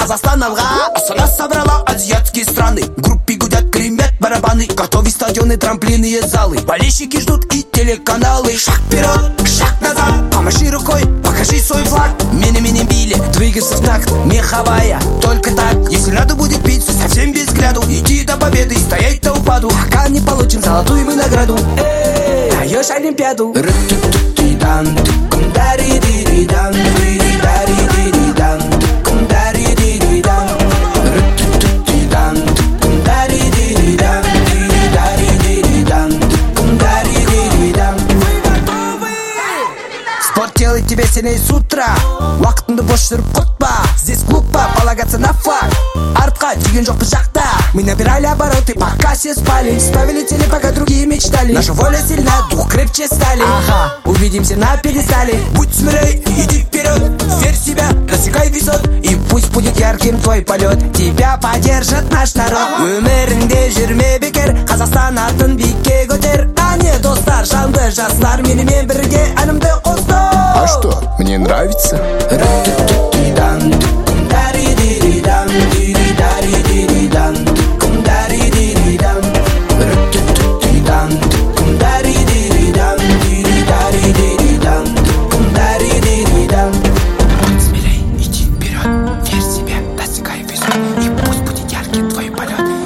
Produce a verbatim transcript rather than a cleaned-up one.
Казахстан алға, Астана собрала азиатские страны. В группе гудят, гремят барабаны. Готовы стадионы, трамплины и залы. Болельщики ждут и телеканалы. Шаг вперед, шаг назад, помаши рукой, покажи свой флаг. Мини-мини били, двигайся в такт, меховая. Только так, если надо будет бить, совсем без взгляду. Иди до победы, стоять до упаду. Пока не получим золотую мы награду. Эй, даешь Олимпиаду. Спорт делает тебя сильнее с утра. Уақытыңды бос жүріп құтпа. Здесь глупо полагаться на факт. Артқа тиген жоқ біз жақта. Мы набирали обороты, пока все спали. Ставили цели, пока другие мечтали. Наша воля сильна, дух крепче стали. Ага, увидимся на пьедестале. Будь смелей, иди вперед, верь в себя, достигай высот. И пусть будет ярким твой полет. Тебя поддержит наш народ. Өміріңде жүрме бекер, Қазақстан атын биікке көтер. Әне достар, жанды жастар, менімен бірге әнімді қосты. А что, мне нравится? Смелей, иди вперед, верь в себя, достигай высот. И пусть будет ярким твой полет.